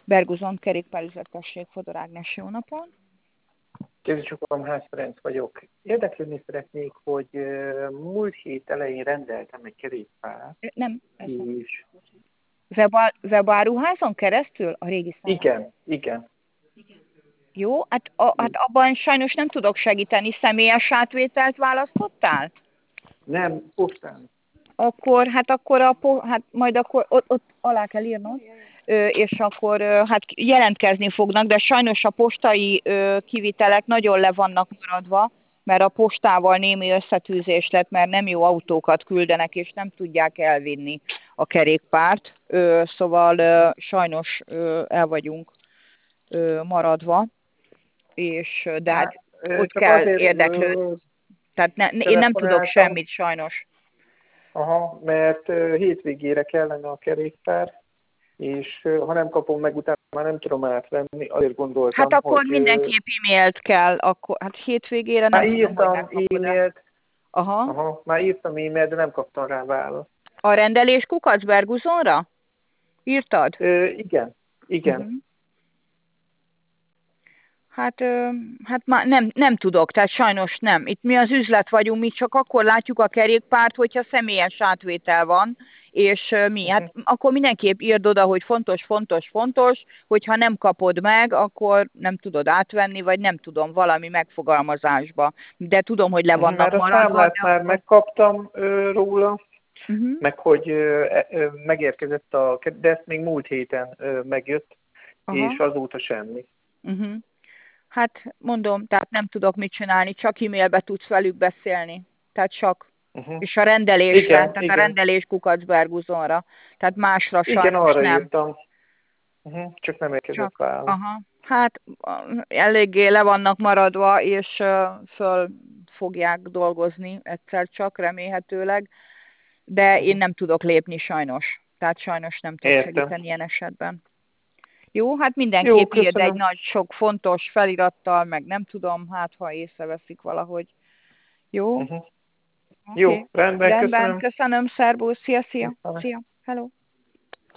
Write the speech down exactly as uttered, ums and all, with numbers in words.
Berguzon kerékpárüzletkesség, Fodor Ágnes, jó napon! Képviselőm, Ház Ferenc vagyok. Érdeklődni szeretnék, hogy uh, múlt hét elején rendeltem egy kerékpárt, Nem, ez nem. és... Weba, webáruházon keresztül? A régi szállás? Igen, igen. Jó, hát, a, hát abban sajnos nem tudok segíteni. Személyes átvételt választottál? Nem, postán. Akkor, hát akkor, a, po- hát majd akkor ott, ott alá kell írnod, ö, és akkor ö, hát jelentkezni fognak, de sajnos a postai ö, kivitelek nagyon le vannak maradva, mert a postával némi összetűzés lett, mert nem jó autókat küldenek, és nem tudják elvinni a kerékpárt, ö, szóval ö, sajnos ö, el vagyunk ö, maradva, és de hát Hát, ö, ott csak kell azért érdeklődni. ö, Tehát ne, én nem tudok telefonáltam, semmit sajnos. aha, mert ö, hétvégére kellene a kerékpár, és ö, ha nem kapom meg, utána már nem tudom átvenni, azért Hát gondoltam, akkor hogy... Ö, mindenképp e-mailt kell, akkor, hát hétvégére már nem tudom, hogy írtam megkapod-e. e-mailt, Aha. aha, már írtam e-mailt, de nem kaptam rá választ. A rendelés Kukacberguzonra? Írtad? Ö, igen, igen. Uh-huh. Hát, ö, hát már nem, nem tudok, tehát sajnos nem. Itt mi az üzlet vagyunk, mi csak akkor látjuk a kerékpárt, hogyha személyes átvétel van, és ö, mi, hát Uh-huh. akkor mindenképp írd oda, hogy fontos, fontos, fontos, hogyha nem kapod meg, akkor nem tudod átvenni, vagy nem tudom, valami megfogalmazásba. De tudom, hogy le Uh-huh. vannak Mert a maradva, számlát de már akkor... megkaptam ö, róla, Uh-huh. meg hogy ö, ö, megérkezett a, de ezt még múlt héten ö, megjött, Aha. és azóta semmi. Uh-huh. Hát mondom, tehát nem tudok mit csinálni, csak e-mailbe tudsz velük beszélni. Tehát csak. Uh-huh. És a rendelésre, Igen, tehát a igen. rendelés Kukacberguzonra. Tehát másra Igen, sajnos arra nem. írtam. Uh-huh. Csak nem érkezett Csak, válasz. aha. Hát eléggé le vannak maradva, és uh, föl fogják dolgozni egyszer csak, remélhetőleg. De én Uh-huh. nem tudok lépni sajnos. Tehát sajnos nem tudok Értem. segíteni ilyen esetben. Jó, hát Jó, mindenképp írd egy köszönöm. nagy, sok fontos felirattal, meg nem tudom, hát ha észreveszik valahogy. Jó? Uh-huh. Oké. Jó, rendben, Rendben, köszönöm. köszönöm, szervusz, szia, szia, Viszont. szia, hello.